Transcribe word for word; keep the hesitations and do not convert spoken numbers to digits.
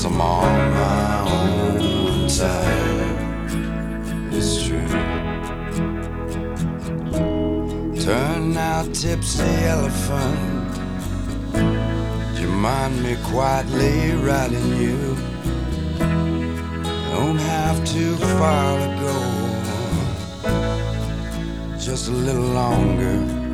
I'm on my own side. It's true. Turn out tipsy elephant, do you mind me quietly riding you? Don't have too far to go, just a little longer.